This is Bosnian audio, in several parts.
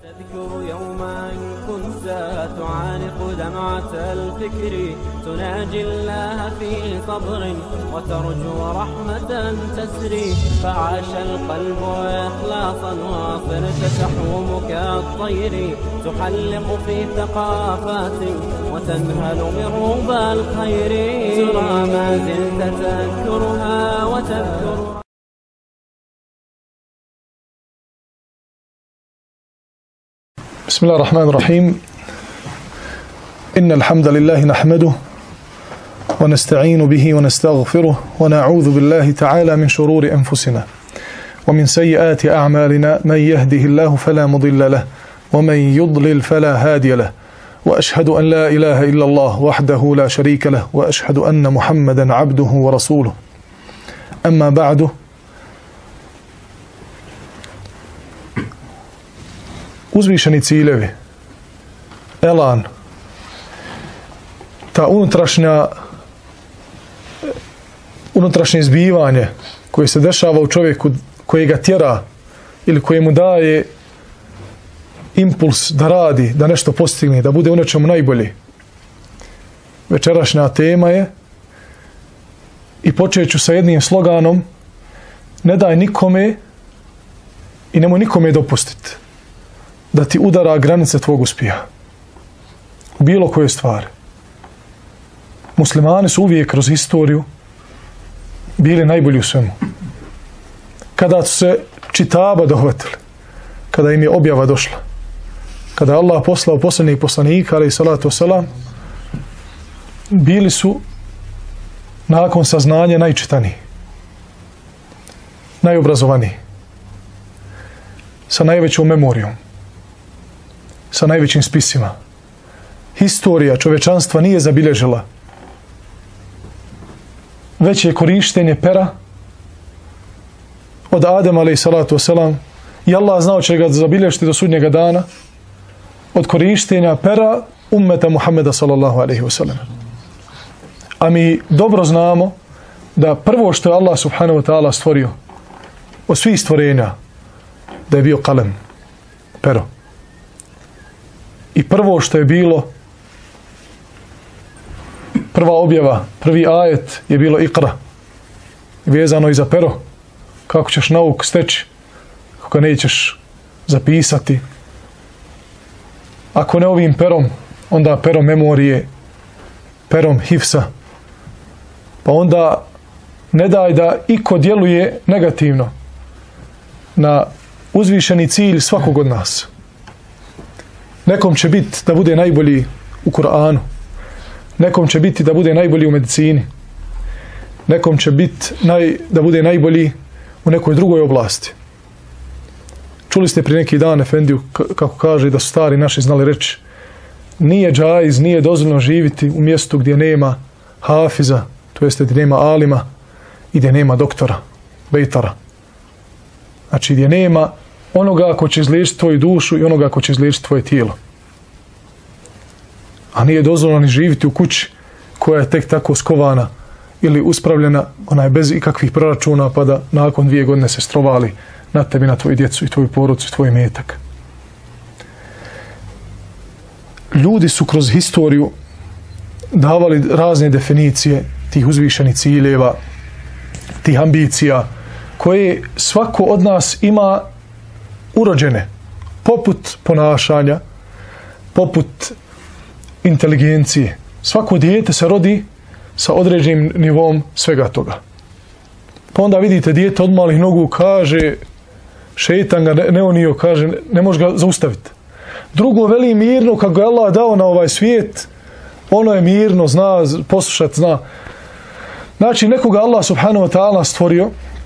تذكر يوما كنت تعانق دمعة الفكر تناجي الله في صبر وترجو رحمة تسري فعاش القلب إخلاصا وصرت تحوم كالطير تحلق في ثقافات وتنهل من ربى الخير ترى ما زلت تذكرها وتذكر. بسم الله الرحمن الرحيم. إن الحمد لله نحمده ونستعين به ونستغفره ونعوذ بالله تعالى من شرور أنفسنا ومن سيئات أعمالنا من يهده الله فلا مضل له ومن يضلل فلا هادي له وأشهد أن لا إله إلا الله وحده لا شريك له وأشهد أن محمدا عبده ورسوله. أما بعد، uzvišeni ciljevi, elan, ta unutrašnje zbivanje koje se dešava u čovjeku, koje ga tjera ili koje mu daje impuls da radi, da nešto postigne, da bude u nečemu najbolji. Večerašnja tema je, i počet ću sa jednim sloganom: ne daj nikome i nemoj nikome dopustiti da ti udara granice tvog uspjeha u bilo koje stvari. Muslimani su uvijek kroz historiju bili najbolji u svemu. Kada su se čitaba dohvatili, kada im je objava došla, kada je Allah poslao posljednjih poslanika, alejhi salatu vesselam, bili su nakon saznanja najčitaniji, najobrazovaniji, sa najvećom memorijom, sa najvećim spisima. Historija čovečanstva nije zabilježila veće korištenje pera od Adema alejhi salatu vesselam, i Allah znao će ga zabilježiti do sudnjega dana, od korištenja pera ummeta Muhammeda sallallahu alejhi vesselam. A mi dobro znamo da prvo što je Allah subhanahu wa ta'ala stvorio od svih stvorenja, da je bio kalem, pero. I prvo što je bilo, prva objava, prvi ajet je bilo Iqra, vezano i za pero. Kako ćeš nauk steći ako ga nećeš zapisati? Ako ne ovim perom, onda perom memorije, perom hifsa. Pa onda ne daj da iko djeluje negativno na uzvišeni cilj svakog od nas. Nekom će biti da bude najbolji u Kur'anu, nekom će biti da bude najbolji u medicini, nekom će biti da bude najbolji u nekoj drugoj oblasti. Čuli ste prije neki dan efendiju kako kaže da su stari naši znali reći: nije džaiz, nije dozvoljeno živjeti u mjestu gdje nema hafiza, to jeste gdje nema alima i gdje nema doktora, bejtara. Znači gdje nema onoga ko će izliječiti tvoju dušu i onoga ko će izliječiti tvoje tijelo. A nije dozvoljeno ni živjeti u kući koja je tek tako skovana ili uspravljena, ona je bez ikakvih proračuna, pa da nakon 2 godine se strovali na tebi, na tvoju djecu i tvoju porodicu i tvoj imetak. Ljudi su kroz historiju davali razne definicije tih uzvišenih ciljeva, tih ambicija, koje svako od nas ima urođene, poput ponašanja, poput inteligencije. Svako dijete se rodi sa određenim nivom svega toga. Pa onda vidite dijete od malih nogu kaže, šeitan ga neonio, kaže ne može ga zaustaviti. Drugo veli mirno, kako ga Allah dao na ovaj svijet, ono je mirno, zna poslušati, zna. Znači nekoga Allah subhanahu wa ta'ala stvorio,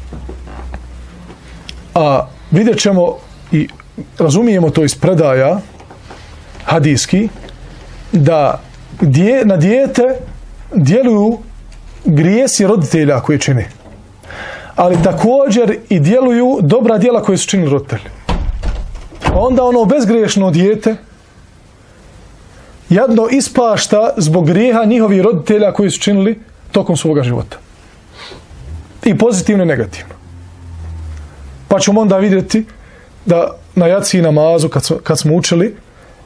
a vidjet ćemo i razumijemo to iz predaja hadijski, da na dijete djeluju grijesi roditelja koje čini, ali također i djeluju dobra djela koje su činili roditelji. A onda ono bezgriješno dijete jadno ispašta zbog grijeha njihovih roditelja koji su činili tokom svoga života. I pozitivno i negativno. Pa ćemo onda vidjeti da na jaci namazu kad smo učili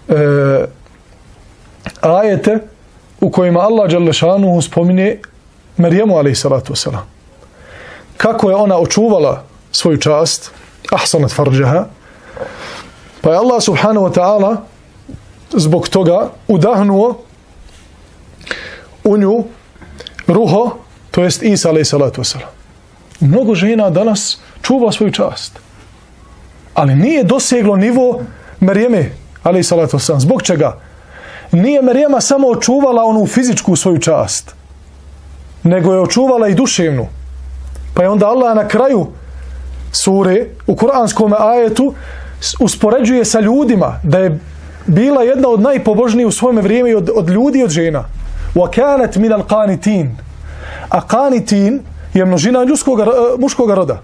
ajete u kojima Allah dželle šanuhu spominje Marijemu alejhi salatu vesselam. Kako je ona očuvala svoju čast, ahsanat farđaha, pa je Allah subhanahu wa ta'ala zbog toga udahnuo u nju ruho, to jest Isa alejhi salatu vesselam. Mnogo žena danas čuva svoju čast, ali nije doseglo nivo Marijeme alejhi salatu vesselam. Zbog čega? Nije Marijema samo očuvala onu fizičku svoju čast, nego je očuvala i duševnu. Pa je onda Allah na kraju sure u kuranskom ajetu uspoređuje sa ljudima da je bila jedna od najpobožnijih u svome vrijeme od ljudi i od žena. وَكَانَتْ مِنَ الْقَانِتِينَ. A qanitin je množina muškog roda.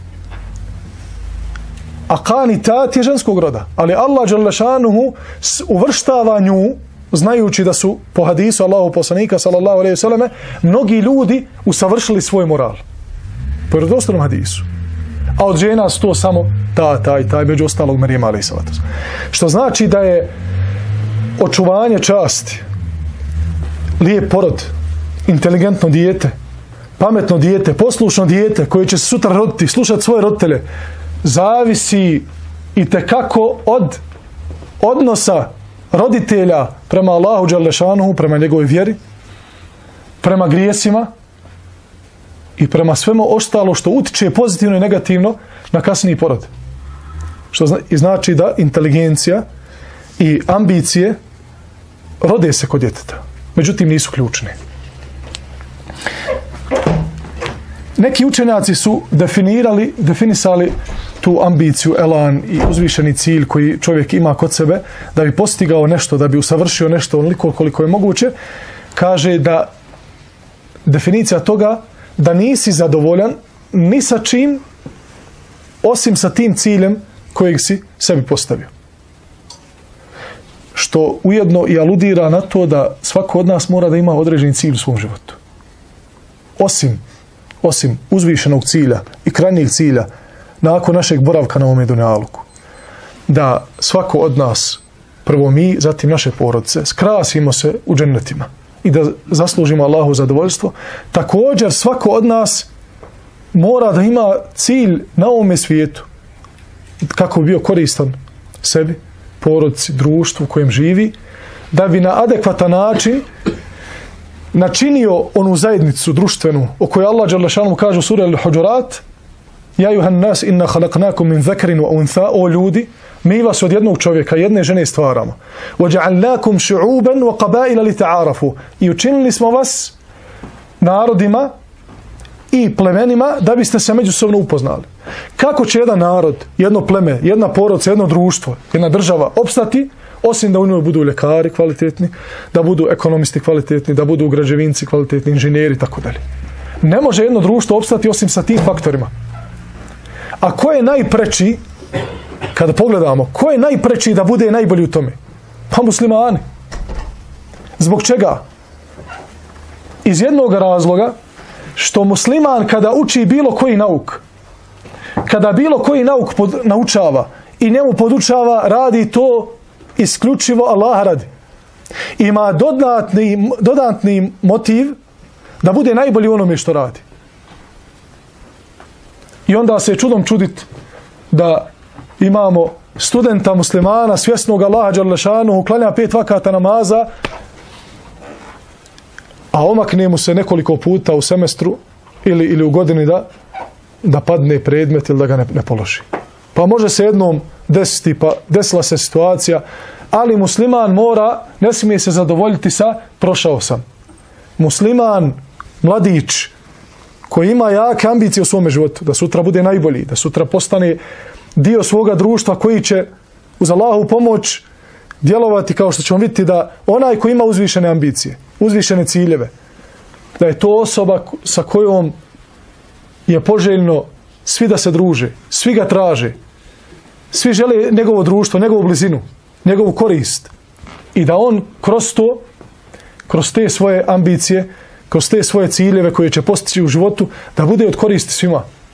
A qanitat je ženskog roda. Ali Allah dželle šanuhu uvrštava nju, znajući da su po hadisu Allahu poslanika sallallahu alejhi ve selleme mnogi ljudi usavršili svoj moral. Po vjerodostojnom hadisu. A od žena su to samo taj među ostalog Marijema alejhi salatu. Što znači da je očuvanje časti, lijep porod, inteligentno dijete, pametno dijete, poslušno dijete koje će se sutra roditi, slušati svoje roditelje, zavisi itekako od odnosa roditelja prema Allahu dželle šanuhu, prema njegovoj vjeri, prema grijesima i prema svemu ostalo što utiče pozitivno i negativno na kasniji porod. Što znači da inteligencija i ambicije rode se kod djeteta, međutim nisu ključne. Neki učenjaci su definisali tu ambiciju, elan i uzvišeni cilj koji čovjek ima kod sebe da bi postigao nešto, da bi usavršio nešto onoliko koliko je moguće. Kaže da definicija toga da nisi zadovoljan ni sa čim osim sa tim ciljem kojeg si sebi postavio. Što ujedno i aludira na to da svako od nas mora da ima određeni cilj u svom životu. Osim uzvišenog cilja i krajnjeg cilja nakon našeg boravka na ovome dunjaluku. Da svako od nas, prvo mi, zatim naše porodice, skrasimo se u džennetima i da zaslužimo Allahu zadovoljstvo. Također svako od nas mora da ima cilj na ovome svijetu kako bi bio koristan sebi, porodici, društvu u kojem živi, da bi na adekvatan način načinio onu zajednicu društvenu o kojoj Allah dželle šanuhu kaže u suri Al-Huđurat: Ja ejuhan nas inna khalaqnakum min zakarin wa untha, o ljudi, mi vas od jednog čovjeka, jedne žene stvaramo. وَجَعَلْنَاكُمْ شُعُوبًا وَقَبَائِلَ لِتَعَارَفُوا, i učinili smo vas narodima i plemenima da biste se međusobno upoznali. Kako će jedan narod, jedno pleme, jedna porodica, jedno društvo, jedna država opstati osim da u njoj budu ljekari kvalitetni, da budu ekonomisti kvalitetni, da budu građevinci kvalitetni, inženjeri i tako dalje. Ne može jedno društvo opstati osim sa tim faktorima. A ko je najpreči, kada pogledamo, ko je najpreči da bude najbolji u tome? Pa muslimani. Zbog čega? Iz jednog razloga što musliman kada uči bilo koji nauk, kada bilo koji nauk naučava i njemu podučava, radi to isključivo Allah radi. Ima dodatni motiv da bude najbolji u onome što radi. I onda se čudom čudit da imamo studenta muslimana svjesnog Allaha dželle šanuhu, klanja 5 vakata namaza, a omakne mu se nekoliko puta u semestru ili u godini da padne predmet ili da ga ne položi. Pa može se jednom desiti, pa desila se situacija, ali musliman ne smije se zadovoljiti sa prošao sam. Musliman, mladić, koji ima jake ambicije u svome životu, da sutra bude najbolji, da sutra postane dio svoga društva koji će uz Allahovu pomoć djelovati, kao što ćemo vidjeti, da onaj koji ima uzvišene ambicije, uzvišene ciljeve, da je to osoba sa kojom je poželjno svi da se druže, svi ga traže, svi žele njegovo društvo, njegovu blizinu, njegovu korist, i da on kroz te svoje ambicije, kroz te svoje ciljeve koje će postići u životu, da bude od koristi svima.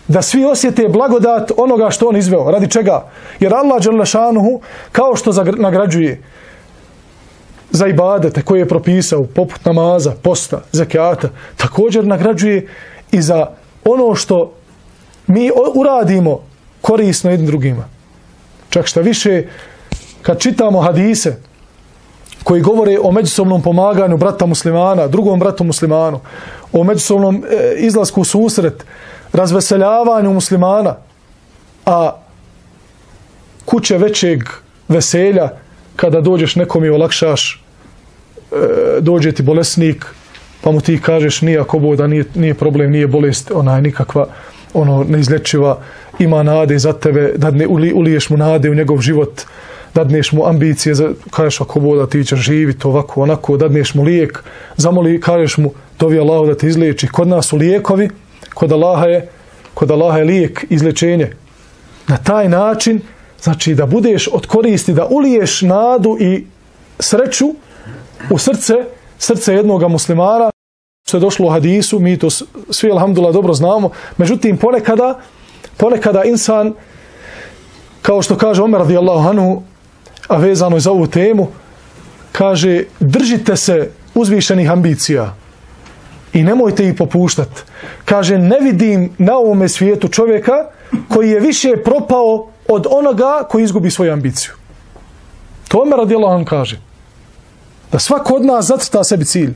Da svi osjete blagodat onoga što on izveo. Radi čega? Jer Allah dželle šanuhu kao što nagrađuje za ibadete koje je propisao, poput namaza, posta, zekijata, također nagrađuje i za ono što mi uradimo korisno jednim drugima. Čak šta više, kad čitamo hadise koji govore o međusobnom pomaganju brata muslimana, drugom bratu muslimanu, o međusobnom izlasku u susret, razveseljavanju muslimana, a kuće većeg veselja kada dođeš nekom i olakšaš, dođe ti bolesnik, pa mu ti kažeš nije ako boda, nije problem, nije bolest, ona je nikakva, neizlječiva, ima nade za tebe, da uliješ mu nade u njegov život, dadneš mu ambicije, kažeš ako boda ti ćeš živjeti ovako, onako, dadneš mu lijek, kažeš mu dovi Allahu da te izliječi. Kod nas su lijekovi, kod Allaha je lijek, izlječenje. Na taj način, znači da budeš od koristi, da uliješ nadu i sreću u srce jednoga muslimana, što je došlo u hadisu, mi to svi alhamdulillah dobro znamo, međutim ponekada insan, kao što kaže Omer radijallahu anhu, a vezano je za ovu temu, kaže držite se uzvišenih ambicija i nemojte ih popuštati. Kaže ne vidim na ovome svijetu čovjeka koji je više propao od onoga koji izgubi svoju ambiciju. To Omer radijallahu anhu kaže. Da svako od nas zacrta sebi cilj.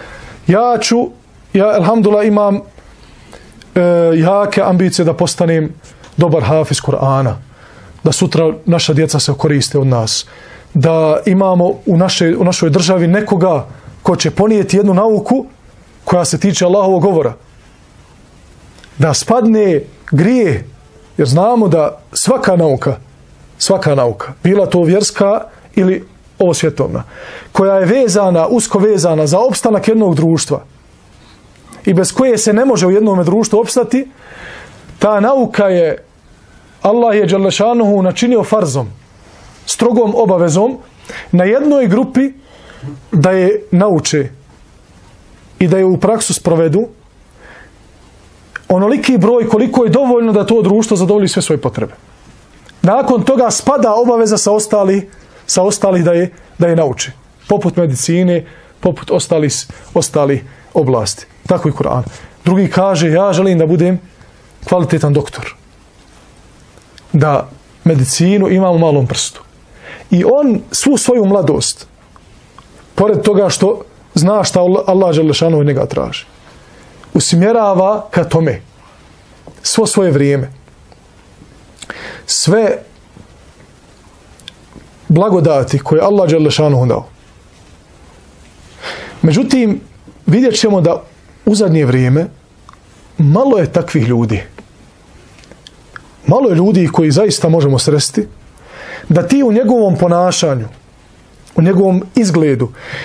Ja alhamdulillah imam jake ambicije da postanem dobar hafiz Kur'ana, da sutra naša djeca se koriste od nas, da imamo u našoj državi nekoga ko će ponijeti jednu nauku koja se tiče Allahovog govora. Da spadne grije, jer znamo da svaka nauka, bila to vjerska ili ovo svjetovna, koja je usko vezana za opstanak jednog društva i bez koje se ne može u jednom društvu opstati, ta nauka je Allah je dželle šanuhu načinio farzom, strogom obavezom na jednoj grupi da je nauče i da je u praksu sprovedu onoliki broj koliko je dovoljno da to društvo zadovolji sve svoje potrebe. Nakon toga spada obaveza sa ostalih da je nauči. Poput medicine, poput ostalih oblasti. Tako i Kur'an. Drugi kaže, ja želim da budem kvalitetan doktor. Da medicinu imam u malom prstu. I on svu svoju mladost, pored toga što zna šta Allah dželle šanuhu njega traži, usmjerava ka tome. Svo svoje vrijeme. Sve blagodati koje Allah dželle šanuhu dao. Međutim, vidjet ćemo da u zadnje vrijeme malo je takvih ljudi. Malo je ljudi koji zaista možemo sresti, da ti u njegovom ponašanju, u njegovom izgledu,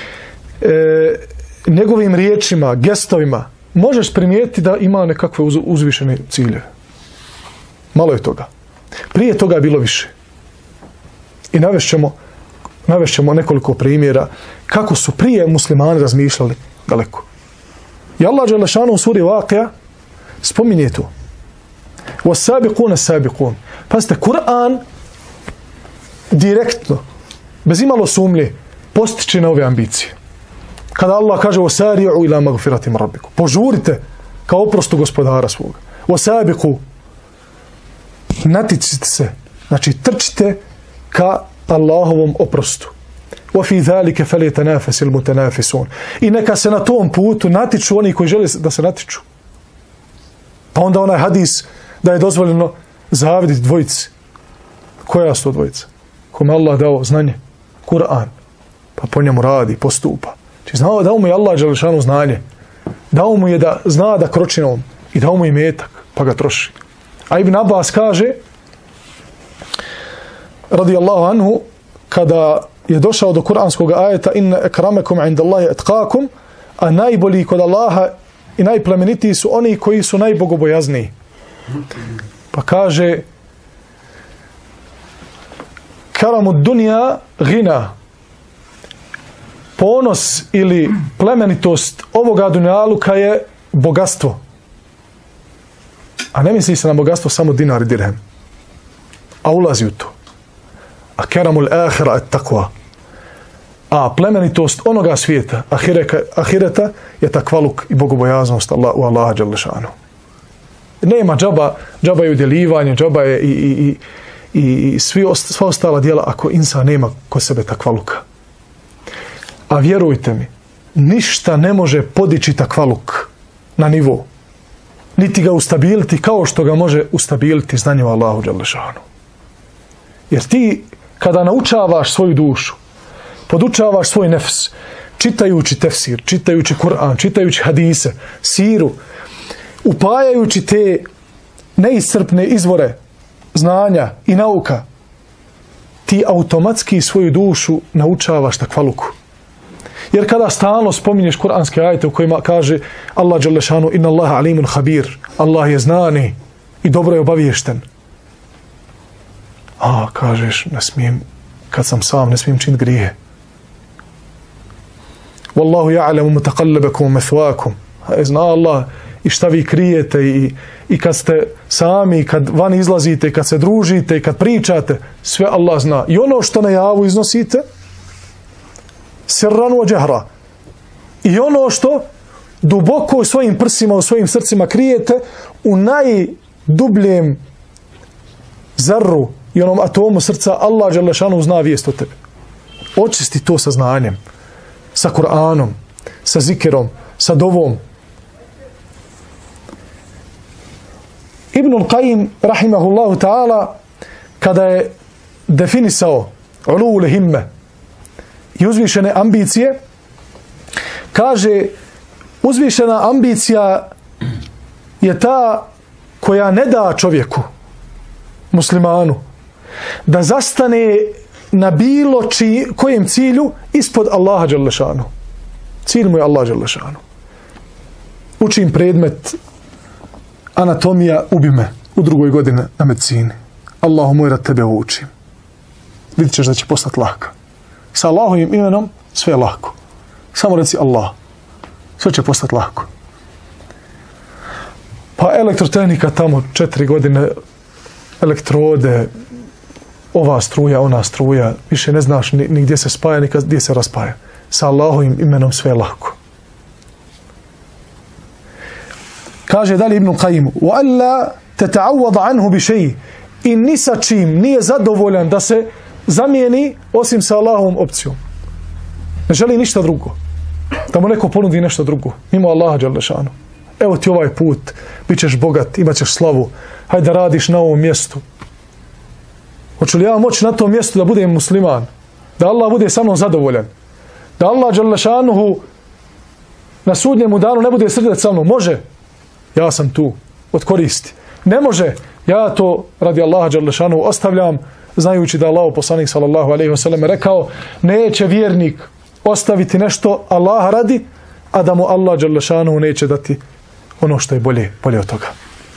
njegovim riječima, gestovima, možeš primijetiti da ima nekakve uzvišene ciljeve. Malo je toga. Prije toga je bilo više. I navešćemo nekoliko primjera kako su prije muslimani razmišljali daleko. I Allah dželle šanuhu u suri Vakija spominje to. وَالسَّابِقُونَ السَّابِقُونَ. Pazite, Kur'an direktno, bez imalo sumnje, postiče na ove ambicije. Kada Allah kaže وَسَارِعُوا إِلَى مَغْفِرَةِ مِنْ رَبِّكُمْ, požurite ka oprostu gospodara svoga. وَسَابِقُوا, naticite se, znači trčite ka Allahovom oprostu. وَفِي ذَلِكَ فَلْيَتَنَافَسِ الْمُتَنَافِسُونَ. I neka se na tom putu natiču oni koji žele da se natiču. Pa onda onaj hadis da je dozvoljeno zaviditi dvojici. Koja su to dvojica? Kome Allah dao znanje? Kur'an. Pa po njemu radi, postupa. Znači znao dao mu je Allah dželle šanuhu znanje. Dao mu je da zna da kroči na ovom. I dao mu je imetak, pa ga troši. A Ibn Abbas kaže, radijallahu anhu, kada je došao do kuranskog ajeta inna akramakum indallahi atqakum, a najbolji kod Allaha i najplemenitiji su oni koji su najbogobojazniji. Pa kaže karamu dunja gina, ponos ili plemenitost ovoga dunjaluka je bogatstvo. A ne misli se na bogatstvo samo dinar i dirhem. A ulazi u to. A keramul ahira et takva. A plemenitost onoga svijeta, ahireta, je takvaluk i bogobojaznost u Allaha dželle šanu. Nema džaba je udjeljivanje, džaba je i sva ostala djela ako insan nema kod sebe takvaluka. A vjerujte mi, ništa ne može podići takvaluk na nivo. Niti ga ustabiliti kao što ga može ustabiliti znanje o Allahu dželle šanu. Jer ti kada naučavaš svoju dušu, podučavaš svoj nefs, čitajući tefsir, čitajući Kur'an, čitajući hadise, siru, upajajući te neiscrpne izvore znanja i nauka, ti automatski svoju dušu naučavaš takvaluku. Jer kada stalno spominješ kuranske ajete u kojima kaže Allah dželle šanu inna Allaha alimun habir, Allah je znani i dobro je obaviješten. A kažeš, ne smijem, kad sam sam, ne smijem činiti grije. Wallahu ja'lamu mutaqallabakum mathwaakum. Zna Allah i šta vi krijete i kad ste sami, kad van izlazite, kad se družite, kad pričate, sve Allah zna. I ono što na javu iznosite, sirran wa jahra. I ono što duboko u svojim prsima, u svojim srcima krijete, u najdubljem zarru i onom atomu srca, Allah dželle šanu zna vijest o tebi. Očisti to sa znanjem, sa Kur'anom, sa zikirom, sa dovom. Ibnul Qayyim, rahimahullahu ta'ala, kada je definisao ulul himme i uzvišene ambicije, kaže, uzvišena ambicija je ta koja ne da čovjeku, muslimanu, da zastane na bilo kojem cilju ispod Allaha dželle šanu. Cilj mu je Allah dželle šanu. Učim predmet anatomija, ubi me u 2. godini na medicini. Allahu moj, rad tebe učim. Vidit ćeš da će postati laka. Sa Allahovim imenom sve je lako. Samo reci Allah. Sve će postati lako. Pa elektrotehnika tamo 4 godine, elektrode, ova struja, ona struja, više ne znaš ni gdje se spaja, ni gdje se raspaja. Sa Allahovim imenom sve je lako. Kaže dalje Ibn Qayyim, وَأَلَّا تَتَعَوَّضَ عَنْهُ بِشَيْءٍ, i ni sa čim nije zadovoljan da se zamijeni osim sa Allahovom opcijom. Ne želi ništa drugo. Da mu neko ponudi nešto drugo. Mimo Allaha dželle šanu. Evo ti ovaj put, bit ćeš bogat, imat ćeš slavu, hajde da radiš na ovom mjestu. Hoću li ja moći na tom mjestu da budem musliman? Da Allah bude sa mnom zadovoljan? Da Allah dželle šanuhu na sudnjemu danu ne bude srdac sa mnom? Može. Ja sam tu, od koristi. Ne može, ja to radi Allaha dželle šanuhu ostavljam, znajući da Allah poslanik sallallahu alejhi ve sellem rekao, neće vjernik ostaviti nešto Allaha radi, a da mu Allah dželle šanuhu neće dati ono što je bolje od toga.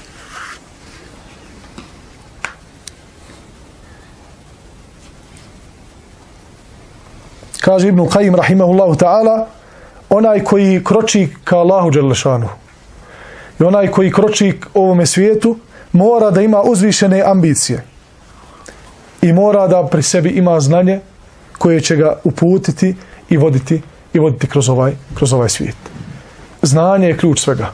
Kaže Ibn Qayyim rahimahullahu ta'ala, onaj koji kroči ka Allahu dželle šanuhu i onaj koji kroči ovome svijetu mora da ima uzvišene ambicije i mora da pri sebi ima znanje koje će ga uputiti i voditi kroz ovaj svijet. Znanje je ključ svega.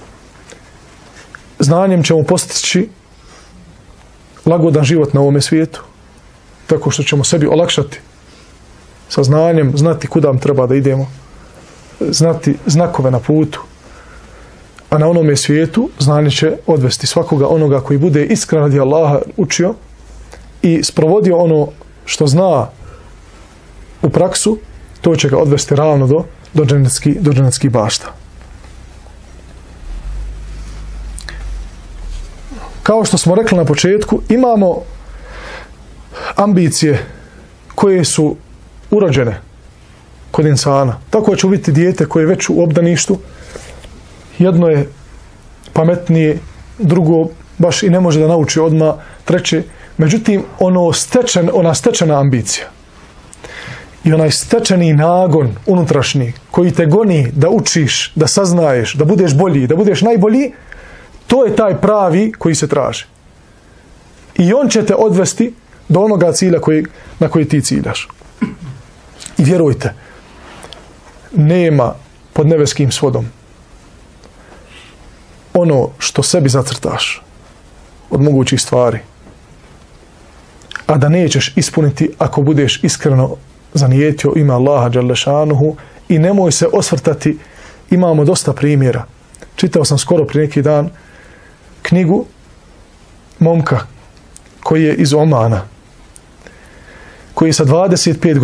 Znanjem ćemo postići lagodan život na ovome svijetu, tako što ćemo sebi olakšati sa znanjem, znati kuda nam treba da idemo, znati znakove na putu, a na onome svijetu znanje će odvesti svakoga onoga koji bude iskren radi Allaha učio i sprovodio ono što zna u praksu, to će ga odvesti ravno do dženetskih bašta. Kao što smo rekli na početku, imamo ambicije koje su urođene kod insana. Tako će biti dijete koje je već u obdaništu. Jedno je pametnije, drugo baš i ne može da nauči odmah, treće. Međutim, ona stečena ambicija i onaj stečeni nagon unutrašnji koji te goni da učiš, da saznaješ, da budeš bolji, da budeš najbolji, To je taj pravi koji se traži. I on će te odvesti do onoga cilja na koji ti ciljaš. I vjerujte, nema pod nebeskim svodom ono što sebi zacrtaš od mogućih stvari, a da nećeš ispuniti ako budeš iskreno zanijetio ime Allaha dželle šanuhu. I nemoj se osvrtati, imamo dosta primjera. Čitao sam skoro prije neki dan knjigu momka koji je iz Omana, koji je sa 25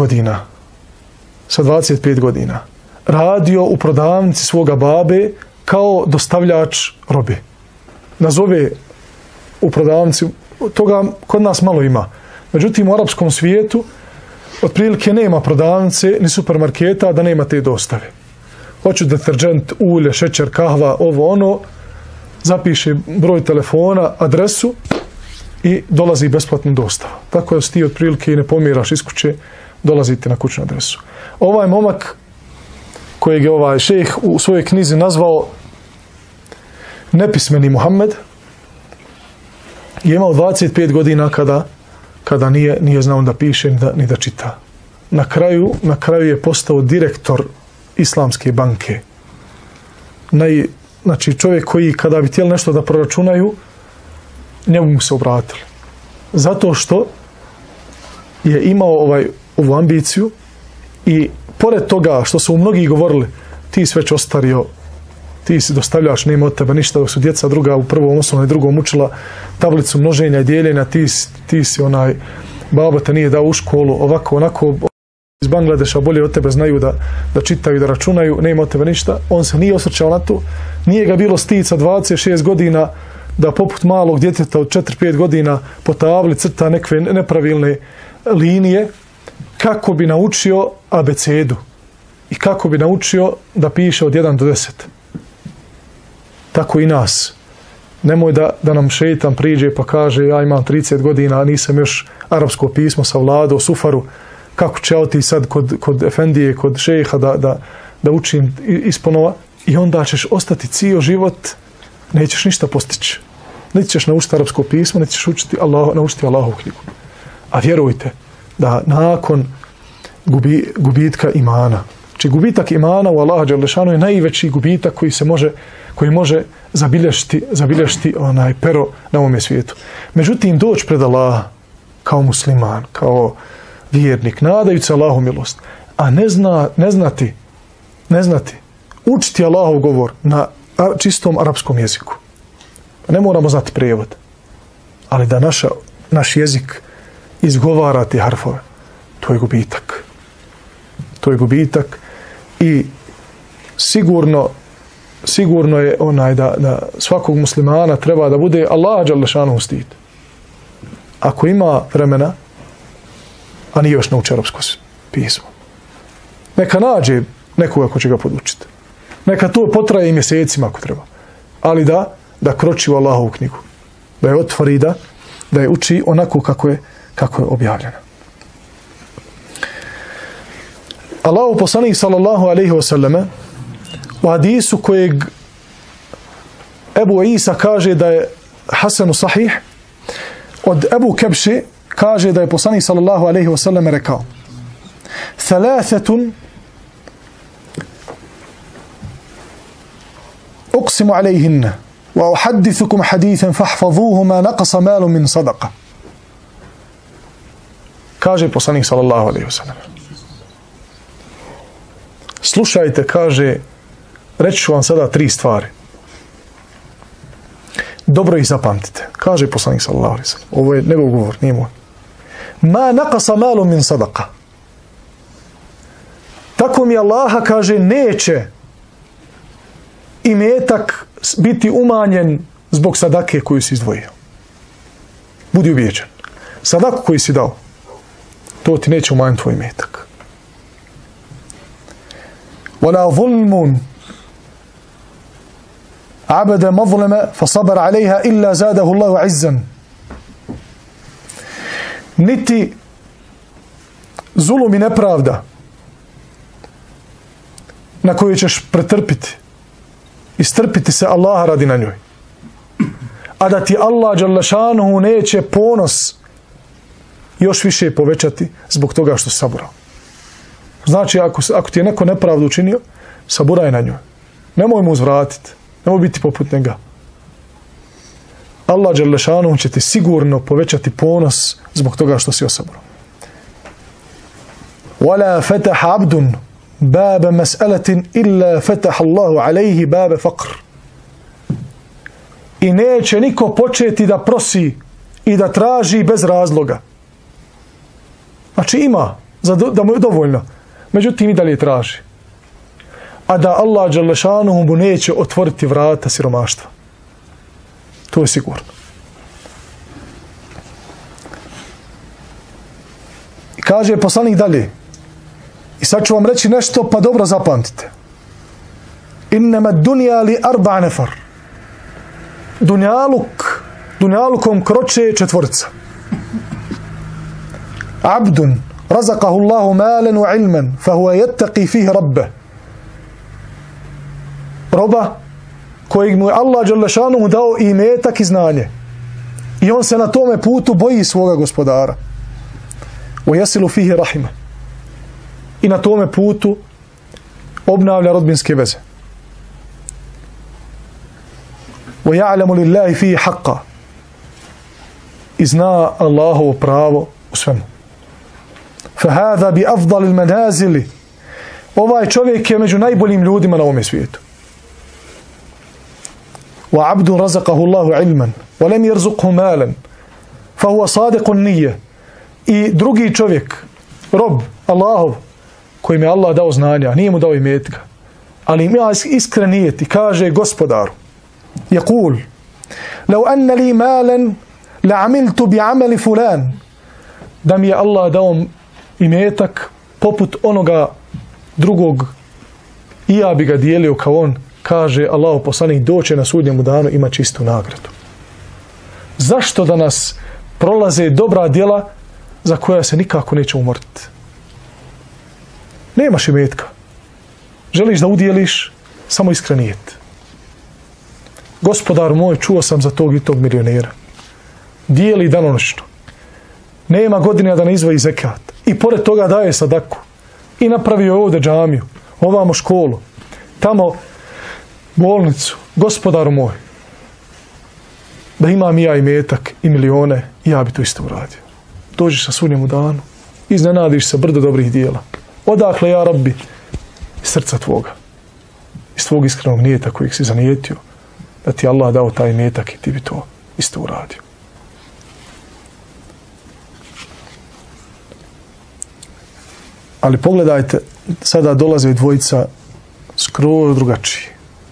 godina radio u prodavnici svoga babe kao dostavljač robe. Nazove u prodavnici, toga kod nas malo ima. Međutim, u arapskom svijetu otprilike nema prodavnice ni supermarketa da nema te dostave. Hoću deterđent, ulje, šećer, kahva, ovo ono, zapiše broj telefona, adresu i dolazi besplatna dostava. Tako da si ti otprilike i ne pomiraš iz kuće, dolazite na kućnu adresu. Ovaj momak kojeg je ovaj šejh u svojoj knjizi nazvao nepismeni Muhammed je imao 25 godina kada nije znao da piše ni da čita. Na kraju je postao direktor Islamske banke. Znači čovjek koji kada bi htjeli nešto da proračunaju, njemu mu se obratili. Zato što je imao ovu ambiciju i pored toga što su mnogi govorili ti si već ostario, ti si dostavljaš, nema od tebe ništa, dok su djeca druga u prvom osnovnom i drugom učila tablicu množenja i dijeljenja, ti si babo te nije dao u školu, ovako, onako, iz Bangladeša bolje od tebe znaju da čitaju i da računaju, nema od tebe ništa. On se nije osvrćao na to, nije ga bilo stid sa 26 godina da poput malog djeteta od 4-5 godina po tabli crta neke nepravilne linije kako bi naučio abecedu i kako bi naučio da piše od 1 do 10. Tako i nas. Nemoj da nam šeitan priđe pa kaže ja imam 30 godina, a nisam još arapsko pismo savladao, sufaru, kako će ti sad kod efendije, kod šeha da učim isponova, i onda ćeš ostati cijel život, nećeš ništa postići. Niti ćeš naučiti arapsko pismo, niti ćeš naučiti Allahovu knjigu. A vjerujte da nakon gubitka imana, znači gubitak imana u Allaha dželle šanuhu je najveći gubitak koji može zabilješiti pero na ovome svijetu. Međutim, doći pred Allaha kao musliman, kao vjernik, nadajući se Allahu milost, a ne znati učiti Allahov govor na čistom arapskom jeziku. Ne moramo znati prijevod, ali da naš jezik izgovara te harfove, to je gubitak. To je gubitak i sigurno je da svakog muslimana treba da bude Allah dželle šanuhu stid. Ako ima vremena, a nije još naučio arapsko pismo, neka nađe nekoga ko će ga podučiti. Neka to potraje i mjesecima ako treba. Ali da kroči u Allahovu knjigu. Da je otvori, da je uči onako kako je objavljena. Allahov poslanik sallallahu alejhi ve selleme u hadisu kojeg Ebu Isa kaže da je Hasanu sahih, od Ebu Kebše kaže da je poslanik sallallahu alejhi ve selleme rekao: "Thalathatun uqsimu alayhinna wa uhaddithukum hadithan fahfazuhu ma naqasa malun min sadaqa." Kaže poslanik sallallahu alejhi ve selleme: slušajte, kaže, reći ću vam sada 3 stvari. Dobro ih zapamtite. Kaže poslanik sallallahu alejhi ve sellem. Ovo je njegov govor, nije moj. Ma naqasa malun min sadaqa. Tako mi Allaha, kaže, neće imetak biti umanjen zbog sadake koju si izdvojio. Budi ubijeđen. Sadaku koju si dao, to ti neće umanjiti tvoj imetak. وَلَا ظُلْمٌ عَبَدَ مَظْلَمَ فَصَبَرَ عَلَيْهَا إِلَّا زَادَهُ اللَّهُ عِزًّا. Niti zulum i nepravda na koju ćeš pretrpiti i strpiti se Allaha radi na njoj. a da ti Allah dželle šanuhu neće ponos još više povećati zbog toga što si saburao. Znači, ako ti je neko nepravdu učinio, saburaj na njoj. Nemoj mu uzvratiti. Nemoj biti poput njega. Allah dželle šanuhu će ti sigurno povećati ponos zbog toga što si osaburao. وَلَا فَتَحَ عَبْدٌ بَابَ مَسْأَلَةٍ إِلَّا فَتَحَ اللَّهُ عَلَيْهِ بَابَ فَقْرٍ. I neće niko početi da prosi i da traži bez razloga. Znači ima, da mu je dovoljno. Međutim i dalje traži. A da Allah dželle šanuhu mu neće otvoriti vrata siromaštva. To je sigurno. I kaže poslanik dalje. I sad ću vam reći nešto, pa dobro zapamtite. Innama dunja li arba nefar. Dunjalukom kroče 4. Abdun razaqahu Allahu malan wa ilman fa huwa yattaqi fihi rabbah. Roba kojeg mu je Allah dželle šanuhu dao imetak i znanje. I on se na tome putu boji svoga gospodara. Wa yasilu fihi rahima. I na tome putu obnavlja rodbinske veze. وَيَعْلَمُ لِلَّهِ فِيهِ حَقًّا. I zna Allahovo pravo u svemu. فَهَذَا بِأَفْضَلِ الْمَنَازِلِ. Ovaj čovjek je među najboljim ljudima na ovome svijetu. وَعَبْدٌ رَزَقَهُ اللَّهُ عِلْمًا وَلَمْ يَرْزُقْهُ مَالًا فَهُوَ صَادِقُ النِّيَّةِ. I drugi čovjek, rob Allahov, kojim je Allah dao znanja, a nije mu dao imetka, ali ima iskren nijet i kaže gospodaru, يقول لو أن لي مالا لعملت بعمل فلان. Da mi je Allah dao imetak poput onoga drugog i ja bi ga dijelio kao on, kaže Allahov poslanik, doće na sudnjemu danu, ima čistu nagradu. Zašto da nas prolaze dobra djela za koja se nikako neće umoriti? Nemaš imetka. Želiš da udjeliš, samo iskren nijet. Gospodar moj, čuo sam za tog i tog milionera. Dijeli danonoćno. Nema godine da ne izdvoji zekat. I pored toga daje sadaku. I napravio ovdje džamiju. Ovamo školu. Tamo bolnicu. Gospodar moj. Da imam i ja imetak i milione, ja bi to isto uradio. Dođeš sa sudnjemu danu. Iznenadiš se brdo dobrih dijela. Odakle, ja Rabbi? Iz srca tvoga. Iz tvog iskrenog nijeta kojeg si zanijetio. Da ti Allah dao taj imetak i ti bi to isto uradio. Ali pogledajte, sada dolaze dvojica skroz drugačiji.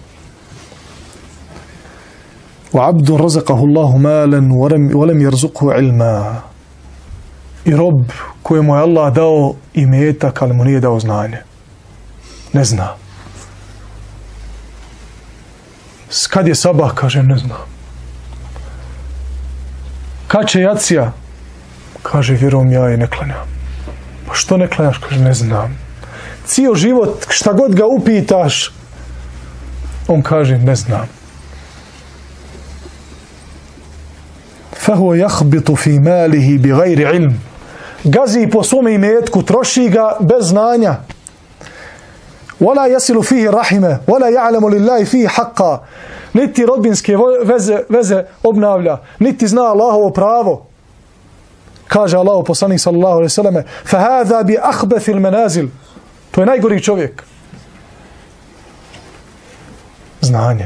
وَعَبْدٌ رَزَقَهُ اللَّهُ مَالًا وَلَمْ يَرْزُقْهُ عِلْمًا. I rob kojemu je Allah dao imetak, ali mu nije dao znanje. Ne zna. Kad je sabah, kaže, ne znam. Kad će jacija? Kaže, vjerujem ja i ne klanjam. Pa što ne klanjaš? Kaže, ne znam. Cijel život, šta god ga upitaš, on kaže, ne znam. فَهُوَ يَخْبِطُ فِي مَالِهِ بِغَيْرِ عِلْمِ. Gazi po svome imetku, troši ga bez znanja. وَلَا يَسِلُ فِيهِ رَحِمَ وَلَا يَعْلَمُ لِلَّهِ فِيهِ حَقًّا. Niti rodbinske veze obnavlja, niti zna Allahovo pravo. Kaže Allahov poslanik sallallahu alejhi ve selleme: "Fahadha bi akhbathil manazil." To je najgori čovjek. Znanje.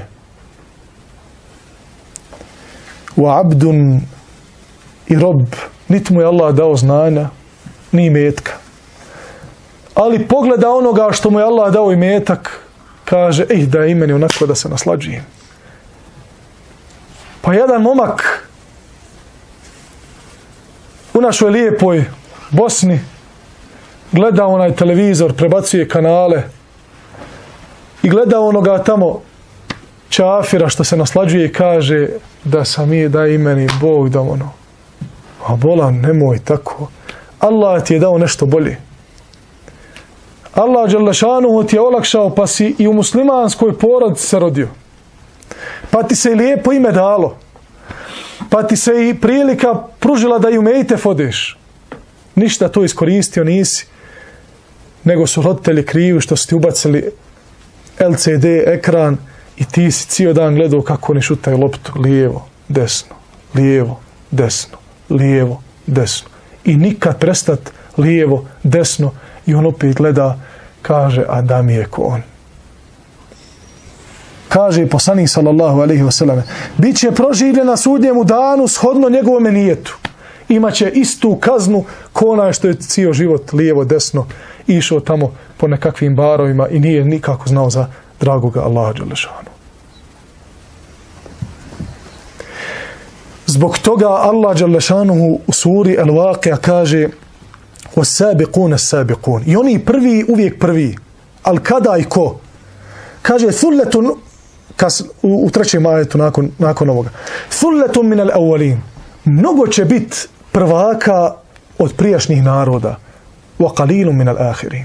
Wa abdun, i rob, niti mu je Allah dao znanja, ni imetka. Ali pogleda onoga što mu je Allah dao imetak, kaže, da je i meni onako da se naslađujem. Pa jedan momak u našoj lijepoj Bosni gleda onaj televizor, prebacuje kanale i gleda onoga tamo čafira što se naslađuje i kaže da je i meni Bog da ono. A bolan, nemoj tako. Allah ti je dao nešto bolje. Allah dželle šanuhu ti je olakšao, pa si i u muslimanskoj porodici se rodio. Pa ti se lijepo ime dalo. pa ti se i prilika pružila da i u Mejtef odeš. Ništa to iskoristio nisi, nego su roditelji krivi što su ti ubacili LCD ekran i ti si cijel dan gledao kako oni šutaju loptu lijevo, desno, lijevo, desno, lijevo, desno. I nikad prestat lijevo, desno i on opet gleda, kaže, a da mi je ko on. Kaže poslanik sallallahu alejhi ve selleme, bit će proživljen na sudnjemu danu shodno njegovome nijetu. Imaće istu kaznu ko onaj što je cijel život lijevo, desno išao tamo po nekakvim barovima i nije nikako znao za dragoga Allaha dželle šanu. Zbog toga Allah dželle šanuhu u suri Al-Waqi'a kaže وَسَّابِقُونَ السَّابِقُونَ i oni prvi uvijek prvi. Al kada i ko? Kaže thulletun u trećem ajetu nakon ovoga. Thulletun min al-awwalin. Mnogo će biti prvaka od prijašnjih naroda. Wa qalilun min al-akhirin.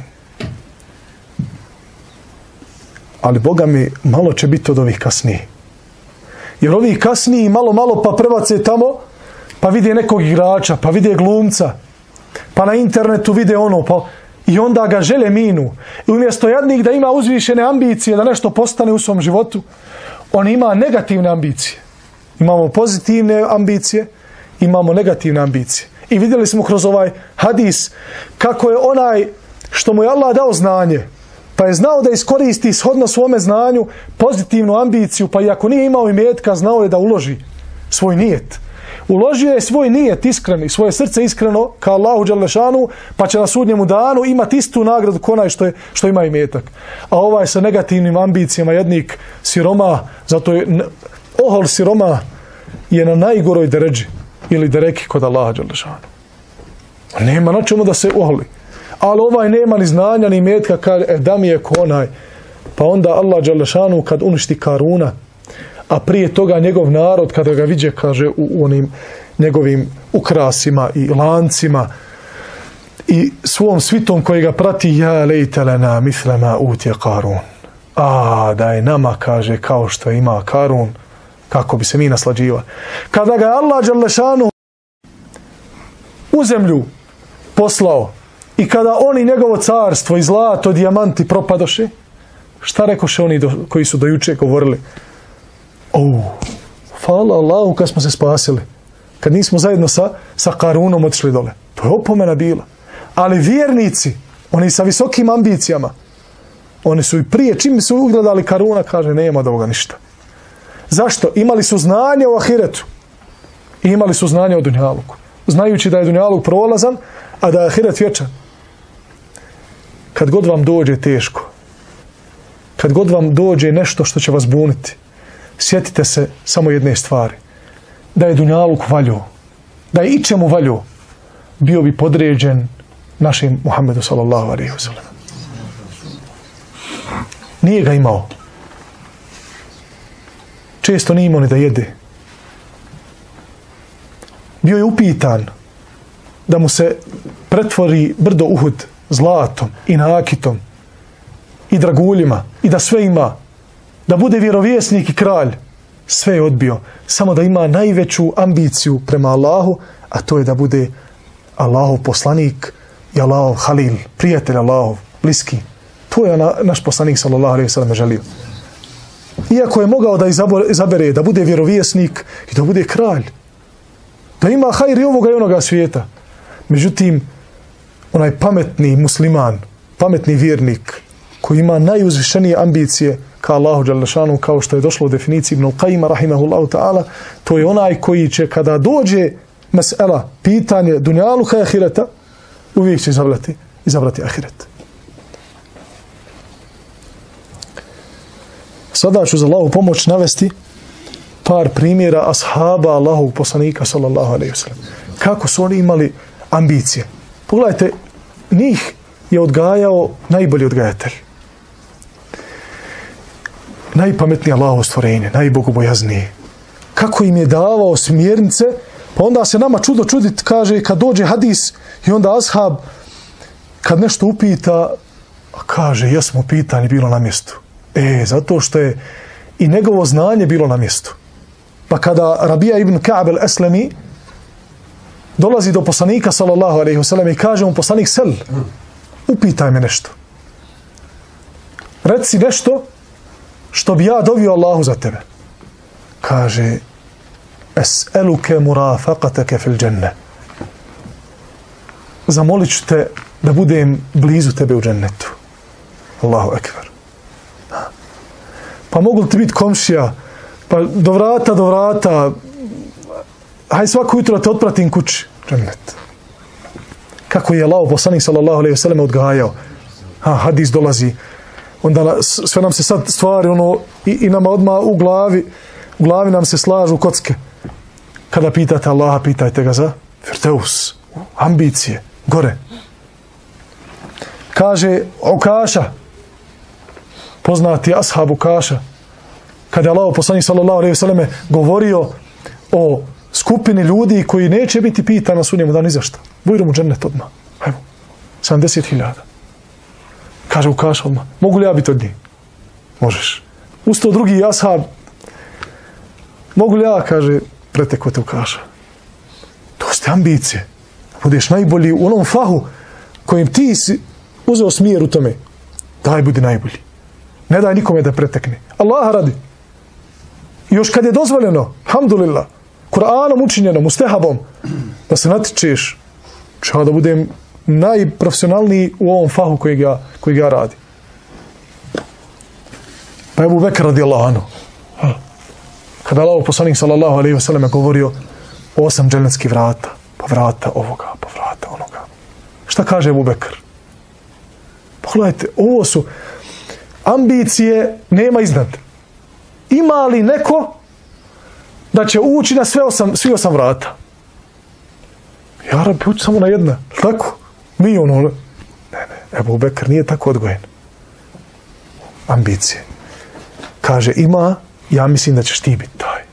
Ali Boga mi malo će biti od ovih kasnijih. Jer ovi kasniji malo pa prebace tamo, pa vide nekog igrača, pa vide glumca, pa na internetu vide ono, pa i onda ga žele minu. I umjesto jednih da ima uzvišene ambicije, da nešto postane u svom životu, on ima negativne ambicije. Imamo pozitivne ambicije, imamo negativne ambicije. I vidjeli smo kroz ovaj hadis kako je onaj što mu je Allah dao znanje, pa je znao da iskoristi shodno svome znanju pozitivnu ambiciju, pa i ako nije imao imetka, znao je da uloži svoj nijet. Uložio je svoj nijet iskreni, svoje srce iskreno ka Allahu dželle šanu, pa će na sudnjemu danu imati istu nagradu kao onaj što ima imetak. A ovaj sa negativnim ambicijama, jednik siroma, zato je ohol siroma je na najgoroj deređi ili dereki kod Allaha dželle šanu. Nema na čemu da se oholi. Ali ovaj nema ni znanja ni imetka, kaže da mi je ko onaj. Pa onda Allah dželle šanu kad uništi Karuna, a prije toga njegov narod kada ga viđe, kaže, u onim njegovim ukrasima i lancima i svom svitom koji ga prati, ja lejte lena mislema utje Karun. A da je nama, kaže, kao što ima Karun, kako bi se mi naslađivali. Kada ga je Allah dželle šanu u zemlju poslao i kada oni njegovo carstvo i zlato, dijamanti propadoše, šta rekoše oni koji su do juče govorili? Hvala Allahu kad smo se spasili. Kad nismo zajedno sa Karunom otišli dole. To je opomena bila. Ali vjernici, oni sa visokim ambicijama, oni su i prije, čim su ugledali Karuna, kaže, nema od ovoga ništa. Zašto? Imali su znanje o ahiretu. I imali su znanje o dunjaluku. Znajući da je dunjaluk prolazan, a da je ahiret vječan. Kad god vam dođe teško, kad god vam dođe nešto što će vas buniti, sjetite se samo jedne stvari. Da je dunjaluk valjo, da je ičemu valjo, bio bi podređen našim Muhammedu sallallahu alejhi ve sellem. Nije ga imao. Često nije imao ni da jede. Bio je upitan da mu se pretvori brdo Uhud zlatom i nakitom i draguljima i da sve ima, da bude vjerovjesnik i kralj. Sve je odbio, samo da ima najveću ambiciju prema Allahu, a to je da bude Allahov poslanik i Allahov halil, prijatelj Allahov, bliski. To je naš poslanik sallallahu alejhi ve sellem želio. Iako je mogao da izabere da bude vjerovjesnik i da bude kralj, da ima hajr i ovoga i onoga svijeta. Međutim, onaj pametni musliman, pametni vjernik, koji ima najuzvišenije ambicije ka Allahu dželle šanu, kao što je došlo u definiciji Ibn al-Qayyima rahimahullahu ta'ala, to je onaj koji će kada dođe mesela, pitanje dunjaluka i ahireta, uvijek će izabrati ahiret. Sada ću za Allahu pomoć navesti par primjera ashaba Allahovog poslanika sallallahu alejhi ve sellem. Kako su oni imali ambicije. Pogledajte, njih je odgajao najbolji odgajatelj. Najpametnije Allahovo stvorenje, najbogobojazniji. Kako im je davao smjernice, pa onda se nama čudo čudit, kaže, kad dođe hadis i onda ashab, kad nešto upita, kaže, jesmo, pitanje bilo na mjestu. Zato što je i njegovo znanje bilo na mjestu. Pa kada Rabija ibn Ka'b al-Aslami dolazi do poslanika sallallahu alejhi ve sellem i kaže mu poslanik sel, upitaj me nešto. Reci nešto što bi ja dovio Allahu za tebe. Kaže, es'eluke murafaqatake fil dženne. Zamolit ću te da budem blizu tebe u džennetu. Allahu ekber. Pa mogu li ti biti komšija? Pa do vrata, haj svako jutro da te otpratim kući. Džennet. Kako je Allahov poslanik sallallahu alejhi ve sellem odgajao. Hadis dolazi. Onda sve nam se sad stvari i nama odmah u glavi nam se slažu kocke. Kada pitate Allaha, pitajte ga za firdeus, ambicije, gore. Kaže Ukaša, poznati ashab Ukaša, kada je Allahov poslanik sallallahu alejhi ve selleme govorio o skupini ljudi koji neće biti pitani na sudnjem danu ni za šta. Bujru mu džennet odmah. Hajmo. 70.000. Kaže Ukaša odmah. Mogu li ja biti od njih? Možeš. Ustao drugi ashab. Mogu li ja, kaže, preteko te Ukaša. To ste ambicije. Budeš najbolji u onom fahu kojim ti si uzeo smjer u tome. Daj, budi najbolji. Ne daj nikome da pretekne. Allah radi. I još kad je dozvoljeno, alhamdulillah, Kur'anom učinjeno, mustehabom, da se natičeš, čao da budem najprofesionalniji u ovom fahu kojeg ja radi. Pa Ebu Bekr radijallahu anhu, kada Allahov poslanik sallallahu alejhi ve sellem govorio o 8 džennetskih vrata, pa vrata ovoga, pa vrata onoga. Šta kaže Ebu Bekr? Pogledajte, ovo su ambicije, nema iznad. Ima li neko da će ući na svi 8 vrata? Ja Rabbi, ući samo na jedna. Tako? Mi Ne. Ebu Bekr nije tako odgojen. Ambicije. Kaže, ima, ja mislim da ćeš ti biti taj.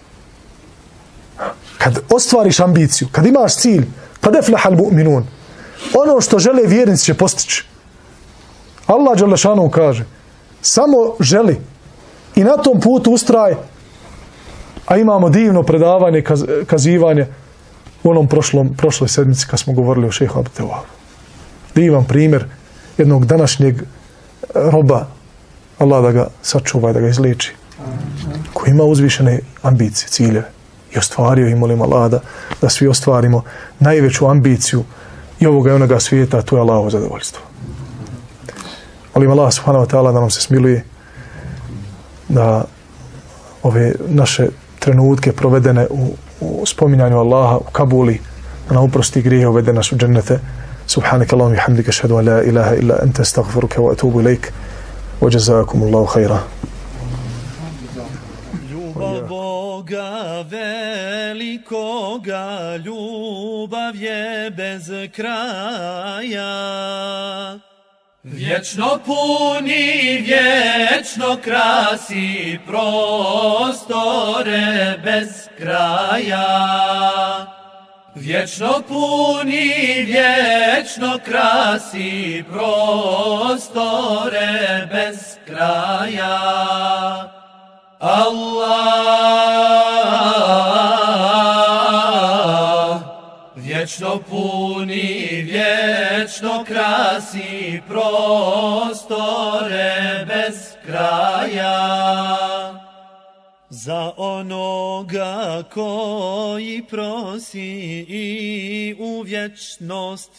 Kad ostvariš ambiciju, kad imaš cilj, kad eflahal mu'minun, ono što žele vjernici će postići. Allah dželle šanuhu kaže, samo želi i na tom putu ustraj, a imamo divno predavanje, kazivanje u onom prošloj sedmici kad smo govorili o šejhu Abdul Wahab. Divan primjer jednog današnjeg roba, Allah da ga sačuva, da ga izliječi, koji ima uzvišene ambicije, ciljeve i ostvario, i molim Allah da svi ostvarimo najveću ambiciju i ovoga i onoga svijeta, to je Allahovo zadovoljstvo. Molim Allah subhanahu wa ta'ala da nam se smiluje, da ove naše trenutke provedene u spominjanju Allaha, u kabuli, da nam uprosti grijehe, uvede nas u džennete. Subhanaka Allahumma wa bihamdika, ashhadu an la ilaha illa anta, astaghfiruka wa atubu ilaik, wa jazakumullahu khaira. Ljubav Boga velikoga, ljubav je bez kraja. Vječno puni, vječno krasi prostore bez kraja. Vječno puni, vječno krasi prostore bez kraja. Allah vječno puni, vječno krasi prostore bez kraja. Za onoga koji prosi i u vječnost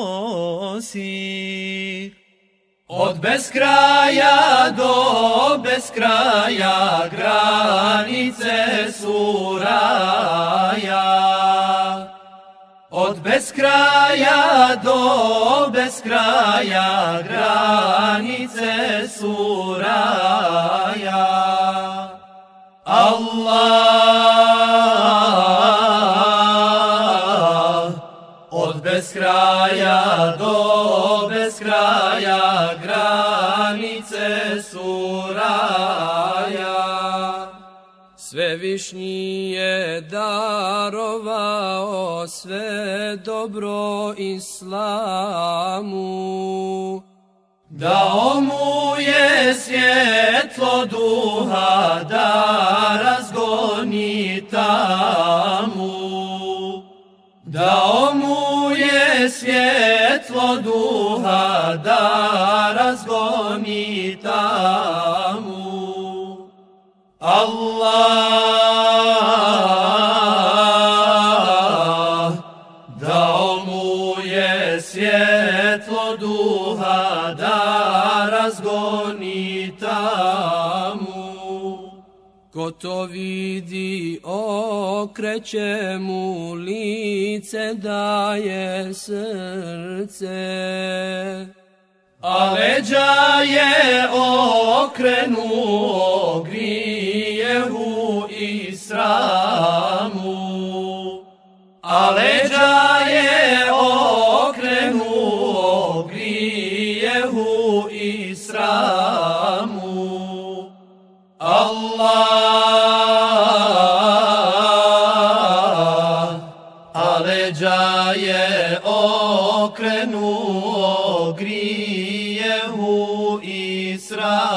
nosi, od beskraja do beskraja granice su raja. Od beskraja do beskraja granice su raja. Allah od beskraja do beskraja granice su raja. Svevišnji je darovao sve dobro islamu, dao mu je svjetlo duha da razgoni tamu. Dao mu je svjetlo duha da razgoni tamu. Allah dao mu je svjetlo duha da razgoni tamu. Ko to vidi okreće mu lice, daje srce, a leđa je okrenuo grijehu i sramu. A leđa je okrenuo grijehu i sramu. Allah, a leđa je okrenuo grijehu i sramu.